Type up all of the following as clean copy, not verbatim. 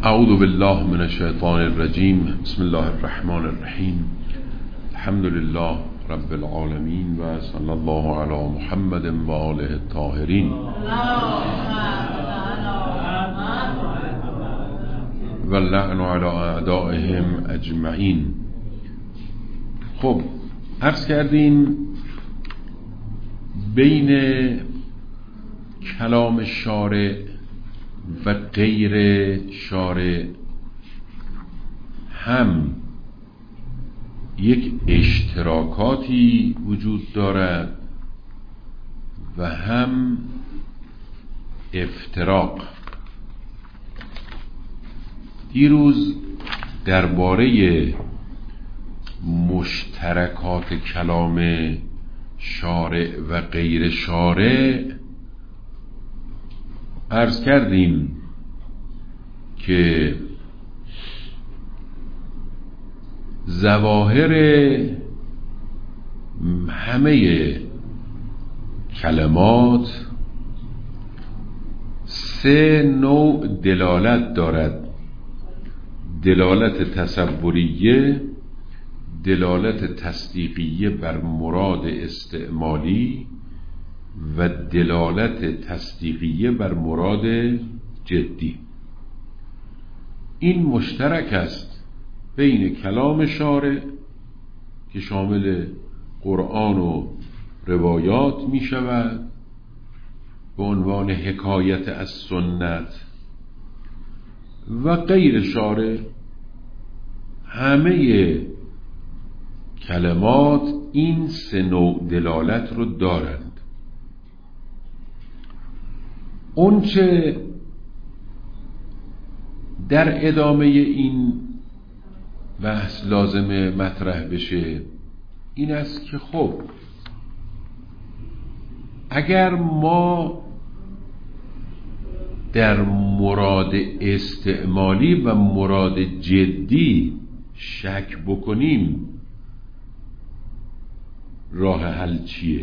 اعوذ بالله من الشیطان الرجیم. بسم الله الرحمن الرحیم. الحمد لله رب العالمین و صلی الله علی محمد و آله الطاهرین و اللعن علی اعدائهم اجمعین. خب عرض کردیم بین کلام شارع و غیر شارع هم یک اشتراکاتی وجود دارد و هم افتراق. دیروز درباره مشترکات کلام شارع و غیر شارع عرض کردیم که ظواهر همه کلمات سه نوع دلالت دارد: دلالت تصوریه، دلالت تصدیقیه بر مراد استعمالی و دلالت تصدیقیه بر مراد جدی. این مشترک است بین کلام شارع که شامل قرآن و روایات می شود به عنوان حکایت از سنت، و غیر شارع. همه کلمات این سه نوع دلالت رو دارند. اونچه در ادامه این بحث لازمه مطرح بشه این است که خب اگر ما در مراد استعمالی و مراد جدی شک بکنیم راه حل چیه؟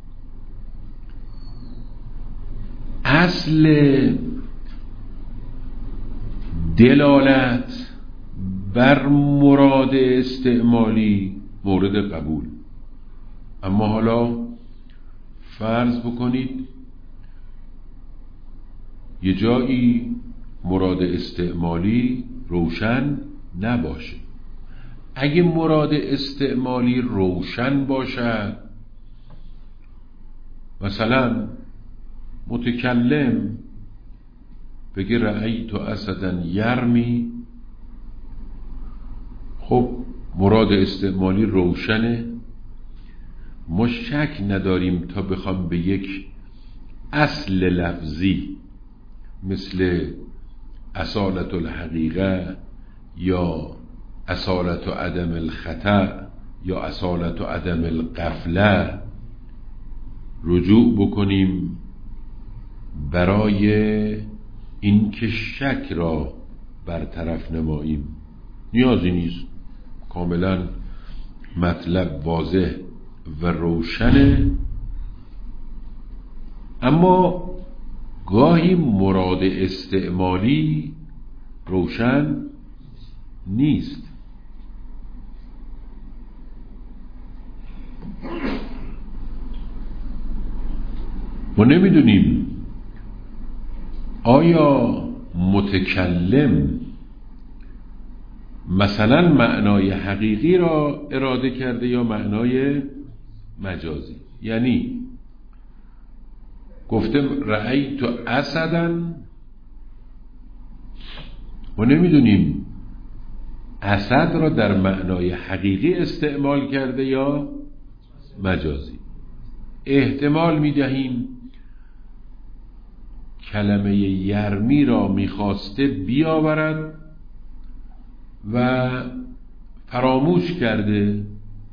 اصل دلالت بر مراد استعمالی مورد قبول. اما حالا فرض بکنید یه جایی مراد استعمالی روشن نباشه. اگه مراد استعمالی روشن باشه، مثلا متکلم بگه رأیت اسدا یرمی، خب مراد استعمالی روشنه، ما شک نداریم تا بخوام به یک اصل لفظی مثل اصالت الحقیقه یا اصالت عدم الخطأ یا اصالت عدم الغفله رجوع بکنیم برای اینکه شک را برطرف نماییم. نیازی نیست، کاملا مطلب واضح و روشنه. اما گاهی مراد استعمالی روشن نیست. ما نمیدونیم آیا متکلم مثلا معنای حقیقی را اراده کرده یا معنای مجازی. یعنی گفتم رأیت اسدا، ما نمیدونیم اسد را در معنای حقیقی استعمال کرده یا مجازی. احتمال میدهیم کلمه یرمی را میخواسته بیاورد و فراموش کرده.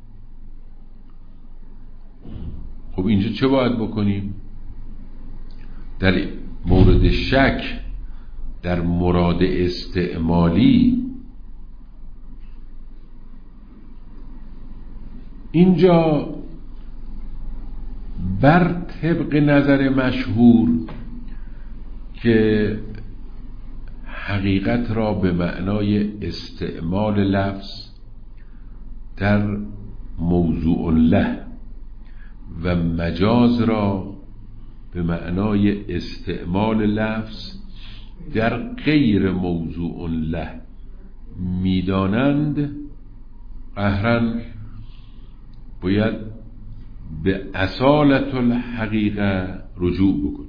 خب اینجا چه باید بکنیم؟ در مورد شک در مراد استعمالی اینجا بر طبق نظر مشهور که حقیقت را به معنای استعمال لفظ در موضوع له و مجاز را به معنای استعمال لفظ در غیر موضوع له میدانند، قهرن باید به اصالت الحقیقه رجوع بکنیم.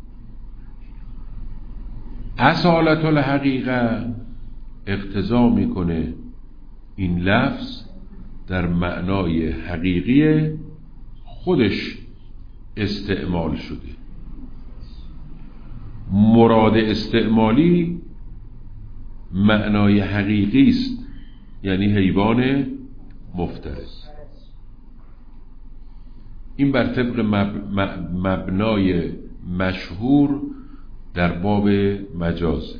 اصالت الحقیقه اقتضا میکنه این لفظ در معنای حقیقی خودش استعمال شده. مراد استعمالی معنای حقیقی است، یعنی حیوان مفترس. این بر طبق مبنای مشهور در باب مجاز.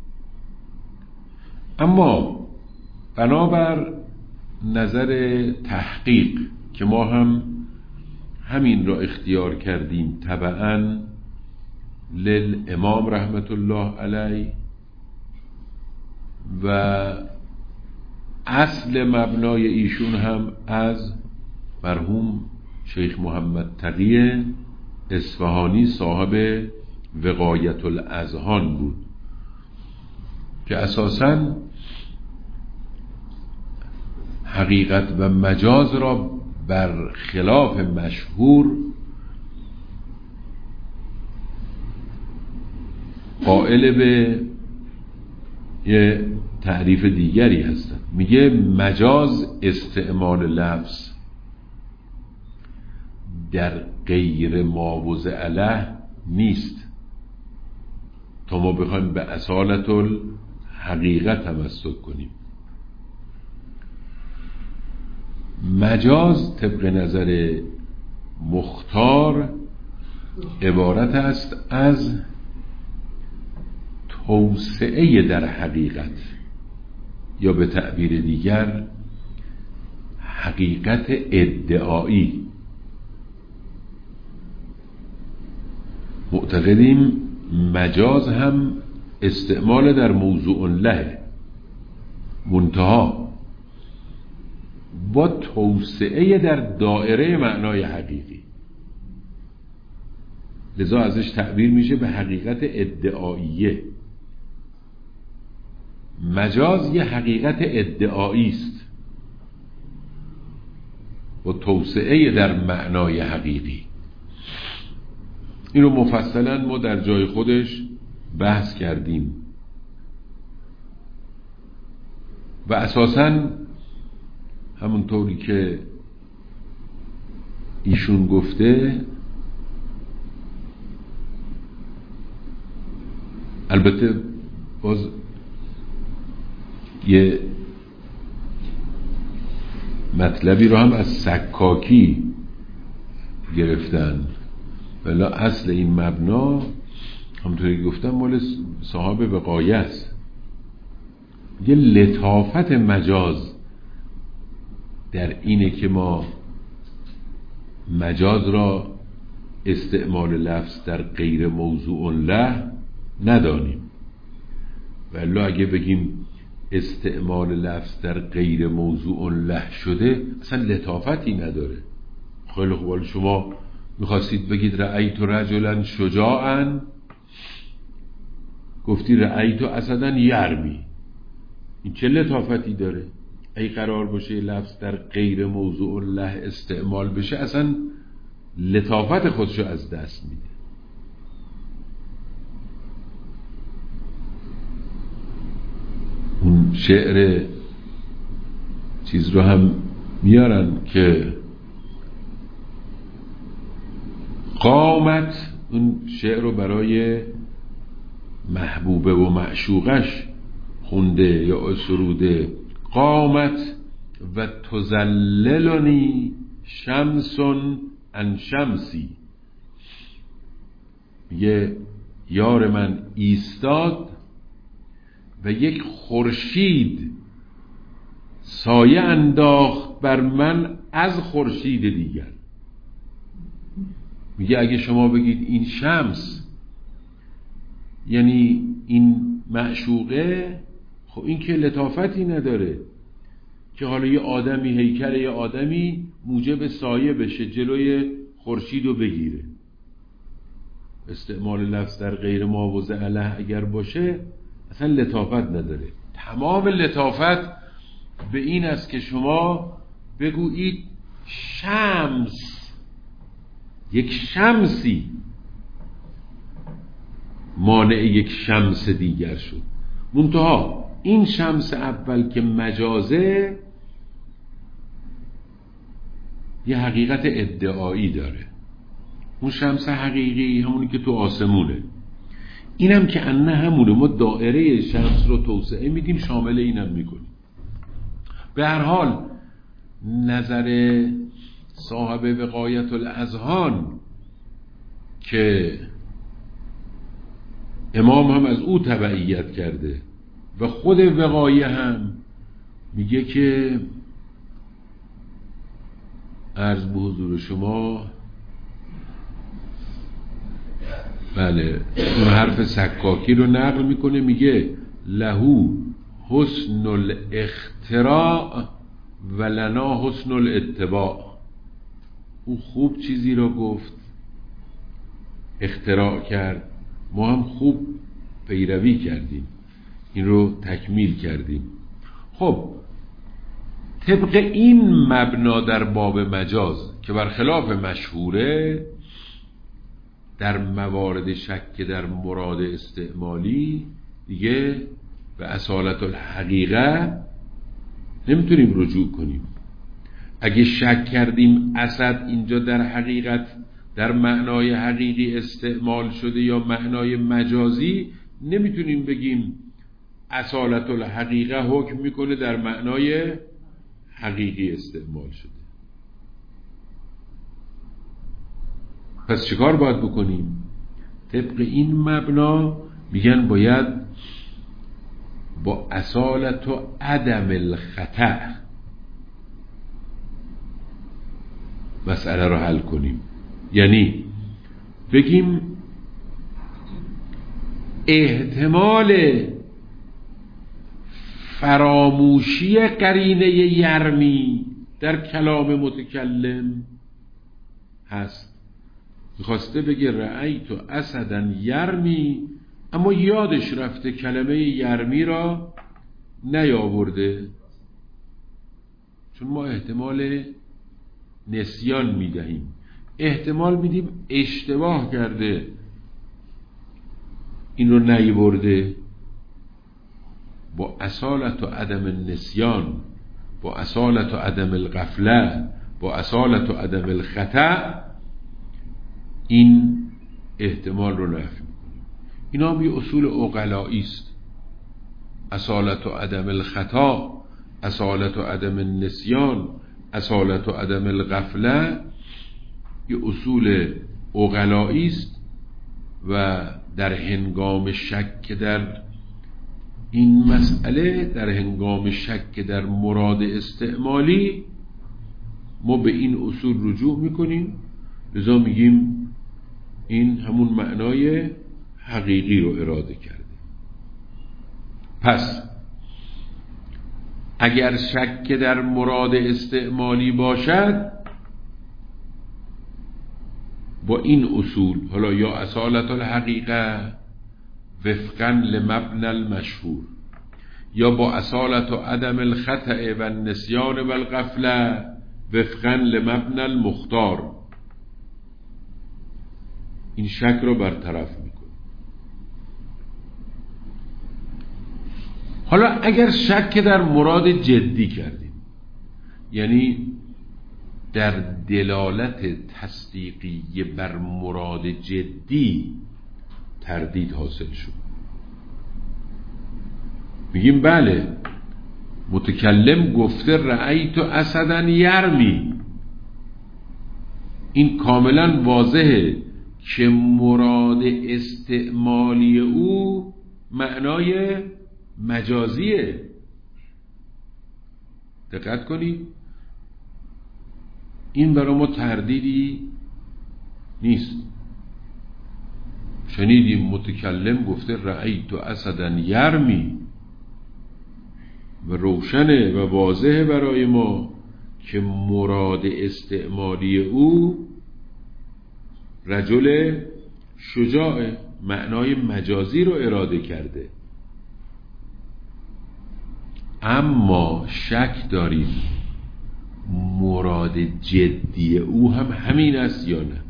اما بنابر نظر تحقیق که ما هم همین را اختیار کردیم تبعاً للامام رحمت الله علیه و اصل مبنای ایشون هم از مرحوم شیخ محمد تقی اصفهانی صاحب وقایت الاذهان بود که اساساً حقیقت و مجاز را بر خلاف مشهور قائل به یه تعریف دیگری هستند. میگه مجاز استعمال لفظ در غیر ماوضع علیه نیست تا ما بخوایم به اصالت الحقیقت تمسک کنیم. مجاز طبق نظر مختار عبارت است از توسعه در حقیقت، یا به تعبیر دیگر حقیقت ادعایی. معتقدیم مجاز هم استعمال در موضوع له، منتها با توسعه در دائره معنای حقیقی، لذا ازش تعبیر میشه به حقیقت ادعاییه. مجاز یه حقیقت ادعایی است با توسعه در معنای حقیقی. این رو مفصلا ما در جای خودش بحث کردیم و اساساً همونطوری که ایشون گفته، البته باز یه مطلبی رو هم از سکاکی گرفتن، ولی اصل این مبنا همونطوری که گفتم مال صاحب وقایه است. یه لطافت مجاز در اینه که ما مجاز را استعمال لفظ در غیر موضوع له ندانیم، ولی اگه بگیم استعمال لفظ در غیر موضوع له شده اصلا لطافتی نداره. خیلی خوب، شما میخواستید بگید رأیت رجلا شجاعا، گفتی رأیت اسدا یرمی، این چه لطافتی داره؟ ای قرار باشه لفظ در غیر موضوع له استعمال بشه اصلا لطافت خودشو از دست میده. اون شعر چیز رو هم میارن که قامت، اون شعر رو برای محبوبه و معشوقش خونده یا سروده، قامت و تزللنی شمس عن شمسی، میگه یار من ایستاد و یک خورشید سایه انداخت بر من از خورشید دیگر. میگه اگه شما بگید این شمس یعنی این معشوقه، خب این که لطافتی نداره که حالا یه آدمی، هیکل یه آدمی موجب سایه بشه جلوی خورشید رو بگیره. استعمال لفظ در غیر ماوضع علیه اگر باشه اصلا لطافت نداره. تمام لطافت به این است که شما بگویید شمس، یک شمسی مانع یک شمس دیگر شد. منتها این شمس اول که مجازه یه حقیقت ادعایی داره. اون شمس حقیقی همونی که تو آسمونه، اینم که انه همونه. ما دائره شمس رو توسعه میدیم، شامل اینم میکنیم. به هر حال نظر صاحب وقایت الاذهان که امام هم از او تبعیت کرده و خود وقایه هم میگه که عرض به حضور شما، بله، اون حرف سکاکی رو نقل میکنه، میگه لهو حسن الاختراع و لنا حسن الاتباع. او خوب چیزی رو گفت، اختراع کرد، ما هم خوب پیروی کردیم، این رو تکمیل کردیم. خب طبق این مبنا در باب مجاز که برخلاف مشهوره، در موارد شک در مراد استعمالی دیگه به اصالت الحقیقه نمیتونیم رجوع کنیم. اگه شک کردیم اسد اینجا در حقیقت در معنای حقیقی استعمال شده یا معنای مجازی، نمیتونیم بگیم اصالت الحقیقه حکم میکنه در معنای حقیقی استعمال شده. پس چیکار باید بکنیم؟ طبق این مبنا میگن باید با اصالت و عدم الخطأ مسئله رو حل کنیم. یعنی بگیم احتمال فراموشی قرینه یرمی در کلام متکلم هست. میخواسته بگه رأیت اسداً یرمی، اما یادش رفته کلمه یرمی را نیاورده، چون ما احتمال نسیان میدهیم، احتمال میدیم اشتباه کرده این رو نیاورده. با اصالت و عدم النسیان، با اصالت و عدم الغفله، با اصالت و عدم الخطأ این احتمال رو نفی میکنیم. اینا هم یه اصول عقلایی است. اصالت و عدم الخطا، اصالت و عدم النسیان، اصالت و عدم الغفله یه اصول عقلایی است و در هنگام شک در این مسئله، در هنگام شک در مراد استعمالی، ما به این اصول رجوع میکنیم. لذا میگیم این همون معنای حقیقی رو اراده کرده. پس اگر شک در مراد استعمالی باشد، با این اصول، حالا یا اصالت الحقیقه وفقا لمبنى المشهور، یا با اصالت و عدم الخطأ و النسیان و الغفله وفقا لمبنى المختار، این شک رو برطرف میکنه. حالا اگر شک در مراد جدی کردیم، یعنی در دلالت تصدیقی بر مراد جدی تردید حاصل شد، میگیم بله متکلم گفته رأیت اسداً یرمی، این کاملا واضحه که مراد استعمالی او معنای مجازیه. دقت کنید، این برای ما تردیدی نیست. شنیدیم متکلم گفته رأیت اسدا یرمی، و روشنه و واضحه برای ما که مراد استعمالی او رجل شجاع، معنای مجازی رو اراده کرده. اما شک داریم مراد جدی او هم همین است یا نه.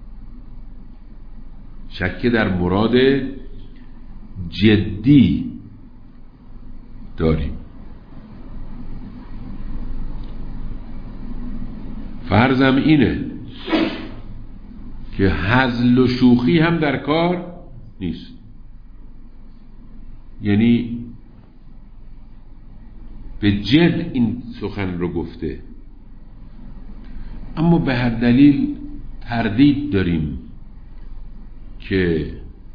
شک در مراد جدی داریم. فرضم اینه که هزل و شوخی هم در کار نیست، یعنی به جد این سخن رو گفته، اما به هر دلیل تردید داریم که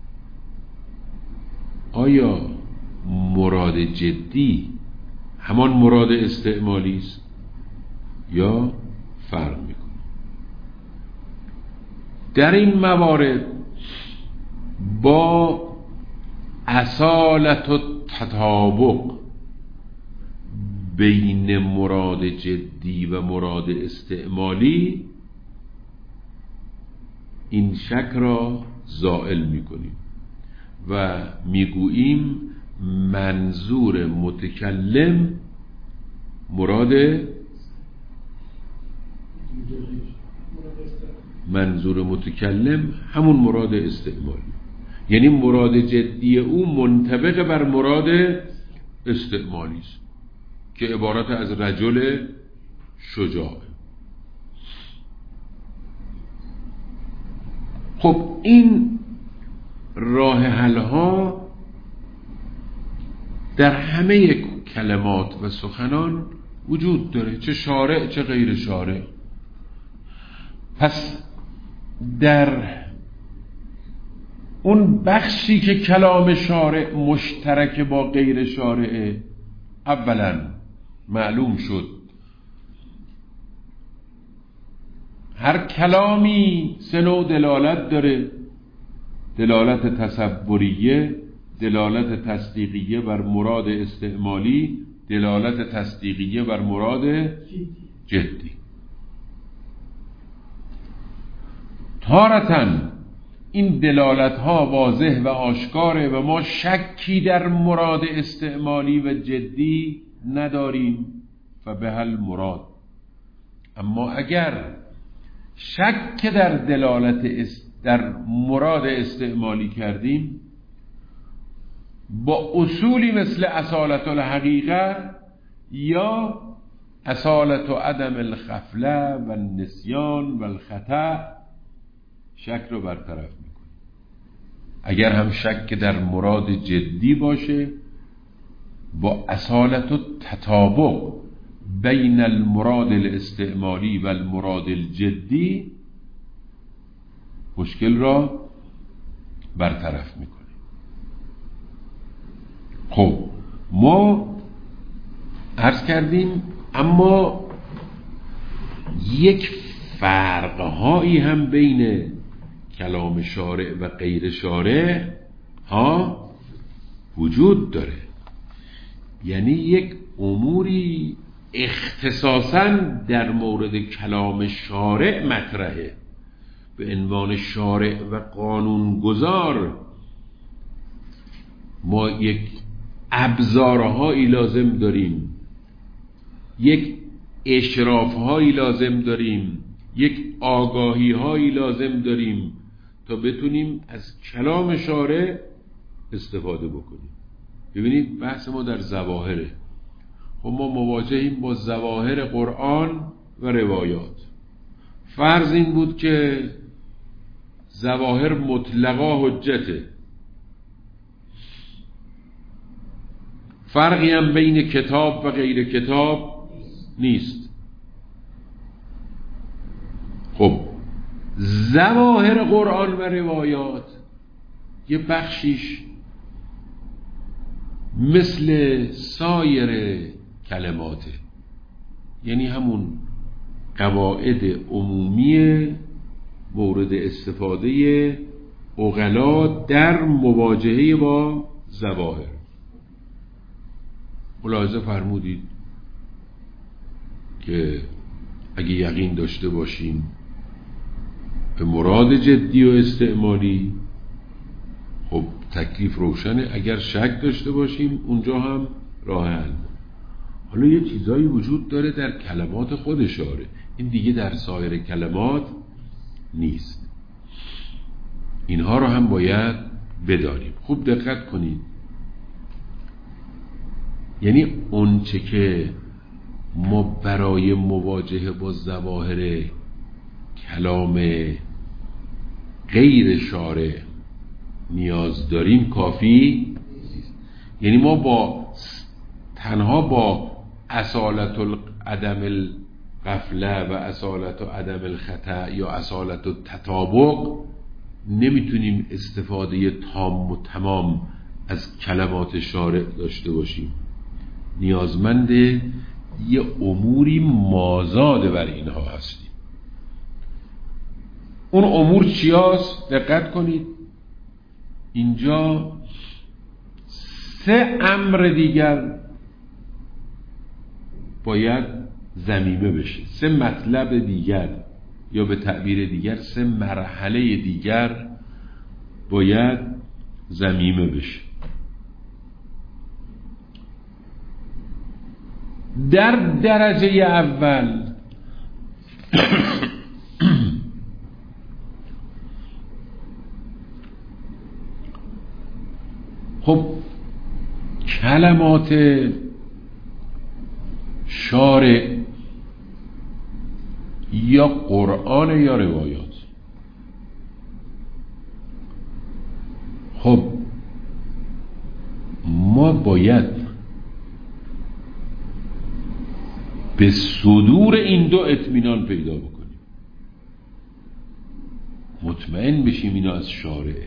آیا مراد جدی همان مراد استعمالی است یا فرق میکنه. در این موارد با اصالت و تطابق بین مراد جدی و مراد استعمالی این شک را زائل میکنیم و میگوییم منظور متکلم همون مراد استعمالی، یعنی مراد جدی او منطبق بر مراد استعمالی است که عبارت از رجل شجاع. خب این راه حل ها در همه کلمات و سخنان وجود داره، چه شارع چه غیر شارع. پس در اون بخشی که کلام شارع مشترک با غیر شارع، اولا معلوم شد هر کلامی سه نوع دلالت داره: دلالت تصوریه، دلالت تصدیقیه بر مراد استعمالی، دلالت تصدیقیه بر مراد جدی. تارتاً این دلالت ها واضح و آشکاره و ما شکی در مراد استعمالی و جدی نداریم و به حل مراد. اما اگر شک در در مراد استعمالی کردیم، با اصولی مثل اصالت الحقیقه یا اصالت و عدم الغفله و النسیان و الخطأ شک رو برطرف میکنیم. اگر هم شک در مراد جدی باشه، با اصالت و تطابق بین المراد الاستعمالی و المراد الجدی مشکل را برطرف میکنیم. خب ما عرض کردیم اما یک فرقهایی هم بین کلام شارع و غیر شارع ها وجود داره، یعنی یک اموری اختصاصاً در مورد کلام شارع مطرحه. به عنوان شارع و قانونگذار ما یک ابزارهایی لازم داریم، یک اشرافهایی لازم داریم، یک آگاهیهایی لازم داریم تا بتونیم از کلام شارع استفاده بکنیم. ببینید بحث ما در ظواهره. خب ما مواجهیم با ظواهر قرآن و روایات. فرض این بود که ظواهر مطلقا حجته، فرقی هم بین کتاب و غیر کتاب نیست. خب ظواهر قرآن و روایات یه بخشیش مثل سایر کلماته، یعنی همون قواعد عمومی مورد استفاده عقلا در مواجهه با ظواهر. ملاحظه فرمودید که اگه یقین داشته باشیم به مراد جدی و استعمالی، خب تکلیف روشنه. اگر شک داشته باشیم اونجا هم راه حل. حالا یه چیزایی وجود داره در کلمات خود شارع، این دیگه در سایر کلمات نیست. اینها رو هم باید بدانیم. خوب دقت کنید. یعنی اون چه که ما برای مواجهه با ظواهر کلام غیر شارع نیاز داریم کافی نیست. یعنی ما تنها با اصالت عدم الغفله و اصالت عدم الخطأ یا اصالت التطابق نمیتونیم استفاده تام و تمام از کلمات شارع داشته باشیم. نیازمند یه اموری مازاد بر اینها هستیم. اون امور چیاست؟ دقت کنید، اینجا 3 امر دیگر باید ضمیمه بشه. 3 مطلب دیگر، یا به تعبیر دیگر 3 مرحله دیگر باید ضمیمه بشه. در درجه اول خب کلمات شارع یا قرآن یا روایات، خب ما باید به صدور این دو اطمینان پیدا بکنیم، مطمئن بشیم اینا از شارعه.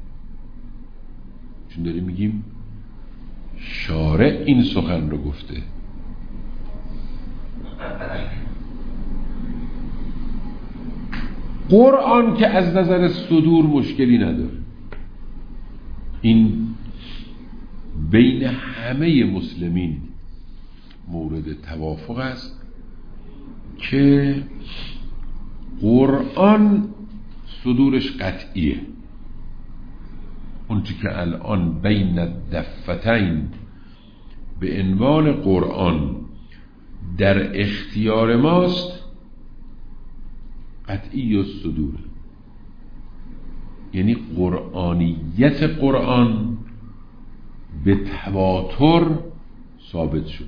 چون داریم میگیم شارع این سخن رو گفته. قرآن که از نظر صدور مشکلی نداره، این بین همه مسلمین مورد توافق است که قرآن صدورش قطعیه. اون چی که الان بین الدفتین به عنوان قرآن در اختیار ماست قطعی و صدوره. یعنی قرآنیت قرآن به تواتر ثابت شده.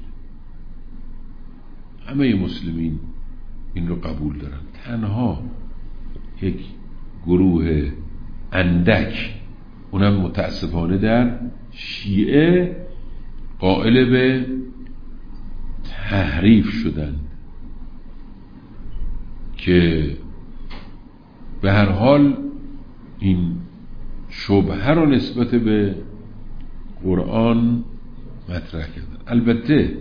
همه مسلمین این رو قبول دارن. تنها یک گروه اندک، اونم متاسفانه در شیعه، قائل به تحریف شدن که به هر حال این شبهه رو نسبت به قرآن مطرح کردن. البته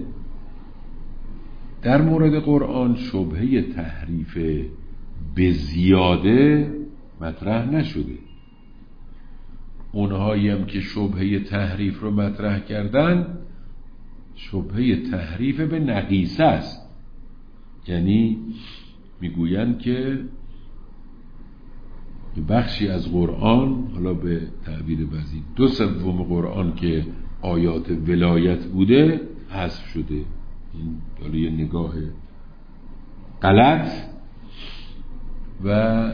در مورد قرآن شبهه تحریف به زیاده مطرح نشده. اونهایی هم که شبهه تحریف رو مطرح کردن شبهه تحریف به نقیصه است. یعنی میگویند که بخشی از قرآن، حالا به تعبیر بعضی 2/3 قرآن که آیات ولایت بوده حذف شده. این حالا یه نگاه غلط و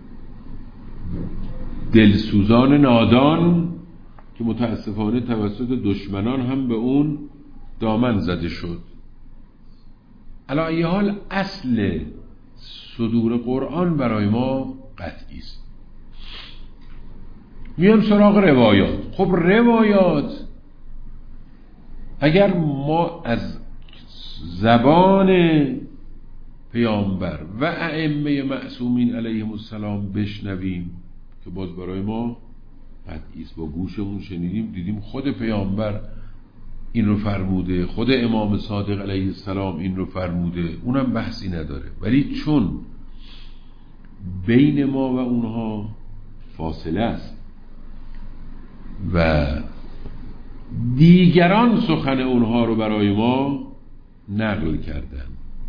دلسوزان نادان که متاسفانه توسط دشمنان هم به اون دامن زده شد. علی ای حال اصل صدور قرآن برای ما قطعی است. میام سراغ روایات. خب روایات اگر ما از زبان پیامبر و ائمه معصومین علیهم السلام بشنویم که باز برای ما قطعی است، با گوشمون شنیدیم، دیدیم خود پیامبر این رو فرموده، خود امام صادق علیه السلام این رو فرموده، اونم بحثی نداره. ولی چون بین ما و اونها فاصله است و دیگران سخن اونها رو برای ما نقل کردن.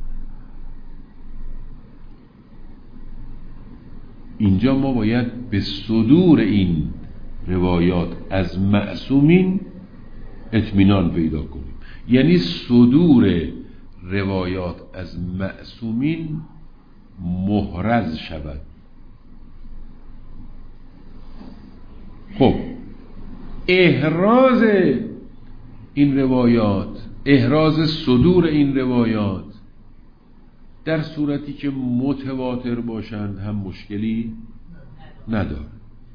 اینجا ما باید به صدور این روایات از معصومین اطمینان پیدا کنیم، یعنی صدور روایات از معصومین محرز شود. خب احراز این روایات، احراز صدور این روایات در صورتی که متواتر باشند هم مشکلی نداره.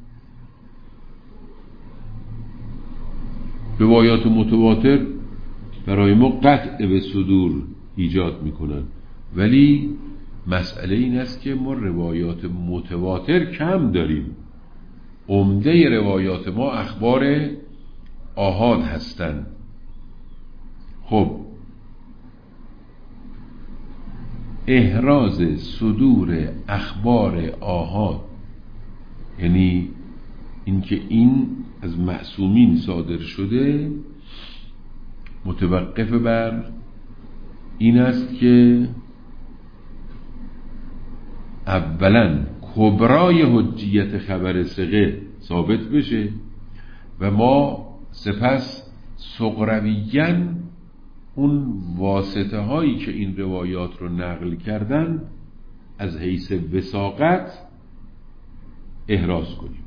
روایات متواتر برای ما قطع به صدور ایجاد میکنن، ولی مسئله این است که ما روایات متواتر کم داریم. عمده روایات ما اخبار آحاد هستند. خب احراز صدور اخبار آحاد یعنی اینکه این از معصومین صادر شده متوقف بر این است که اولا کبرای حجیت خبر ثقه ثابت بشه و ما سپس صغرویاً اون واسطه هایی که این روایات رو نقل کردن از حیث وثاقت احراز کنیم.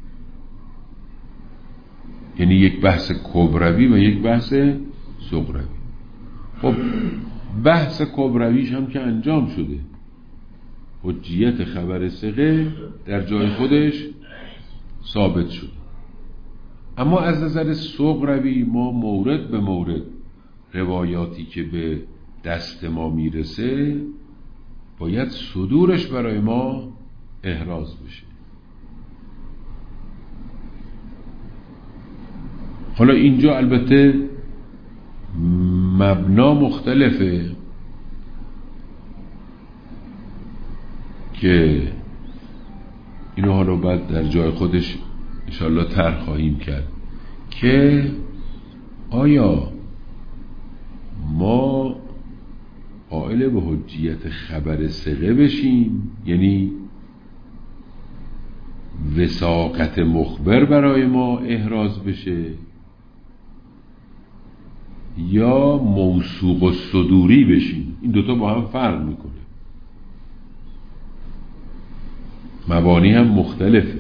یعنی یک بحث کبروی و یک بحث صغروی. خب بحث کبرویش هم که انجام شده، حجیت خبر ثقه در جای خودش ثابت شد، اما از نظر صغروی ما مورد به مورد روایاتی که به دست ما میرسه باید صدورش برای ما احراز بشه. حالا اینجا البته مبنا مختلفه که اینو حالا بعد در جای خودش انشاءالله طرح خواهیم کرد که آیا ما قائل به حجیت خبر ثقه بشیم، یعنی وثاقت مخبر برای ما احراز بشه، یا موثوق و صدوری بشیم؟ این دوتا با هم فرق میکنه، مبانی هم مختلفه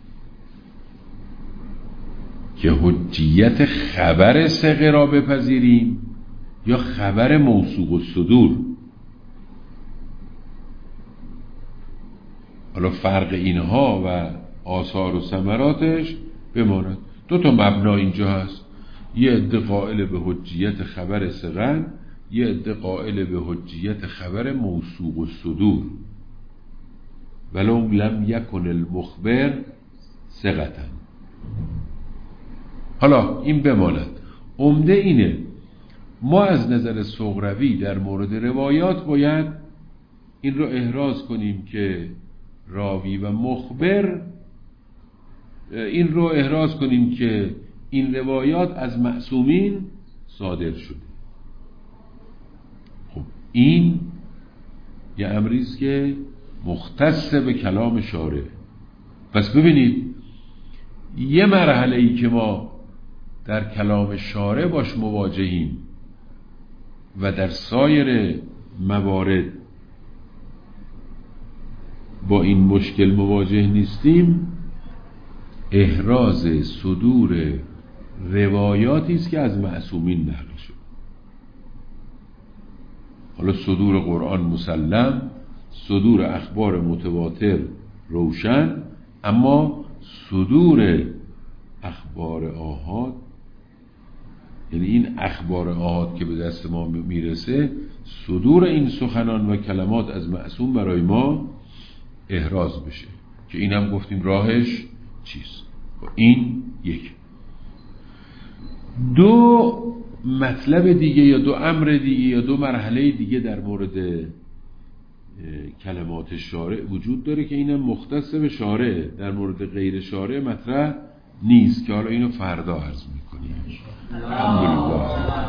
که حجیت خبر ثقه را بپذیریم یا خبر موثوق و صدور. حالا فرق اینها و آثار و ثمراتش بماند. دو تا مبنا اینجا هست، یه عده قائل به حجیت خبر ثقه، یه عده قائل به حجیت خبر موثوق و صدور، ولو لم یکن المخبر ثقة. حالا این بماند. عمده اینه ما از نظر صغروی در مورد روایات باید این رو احراز کنیم که راوی و مخبر، این رو احراز کنیم که این روایات از معصومین صادر شده. خب این یه امریست که مختص به کلام شارع. پس ببینید یه مرحله ای که ما در کلام شارع باش مواجهیم و در سایر موارد با این مشکل مواجه نیستیم، احراز صدور روایاتی است که از معصومین نقل شد. حالا صدور قرآن مسلم، صدور اخبار متواتر روشن، اما صدور اخبار آحاد، یعنی این اخبار آحاد که به دست ما میرسه، صدور این سخنان و کلمات از معصوم برای ما احراز بشه، که این هم گفتیم راهش چیست. این یک. دو مطلب دیگه یا دو امر دیگه یا دو مرحله دیگه در مورد کلمات شارع وجود داره که اینم مختص به شارع، در مورد غیر شارع مطرح نیست که حالا اینو فردا عرض میکنیم. الحمدلله.